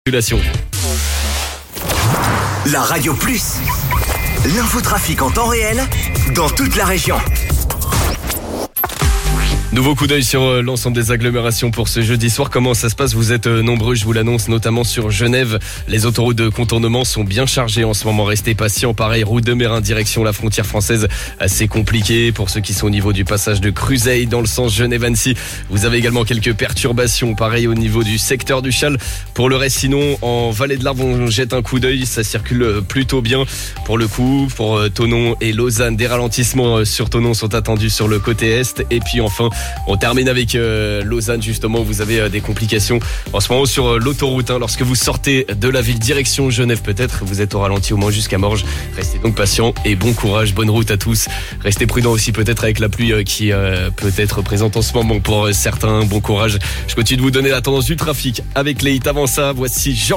circulation. La Radio Plus, l'infotrafic en temps réel dans toute la région. Nouveau coup d'œil sur l'ensemble des agglomérations pour ce jeudi soir. Comment ça se passe? Vous êtes nombreux, je vous l'annonce, notamment sur Genève. Les autoroutes de contournement sont bien chargées en ce moment. Restez patients. Pareil, route de Mérin, direction la frontière française. Assez compliqué pour ceux qui sont au niveau du passage de Cruzeil dans le sens Genève-Annecy. Vous avez également quelques perturbations. Pareil au niveau du secteur du Chal. Pour le reste, sinon, en Vallée de l'Arve, on jette un coup d'œil. Ça circule plutôt bien. Pour le coup, pour Thonon et Lausanne, des ralentissements sur Thonon sont attendus sur le côté est. Et puis enfin, on termine avec Lausanne, justement, vous avez des complications en ce moment sur l'autoroute. Lorsque vous sortez de la ville direction Genève, peut-être, vous êtes au ralenti au moins jusqu'à Morges. Restez donc patient et bon courage, bonne route à tous. Restez prudents aussi peut-être avec la pluie qui peut être présente en ce moment pour certains. Bon courage. Je continue de vous donner la tendance du trafic avec les hits. Avant ça, voici Georges.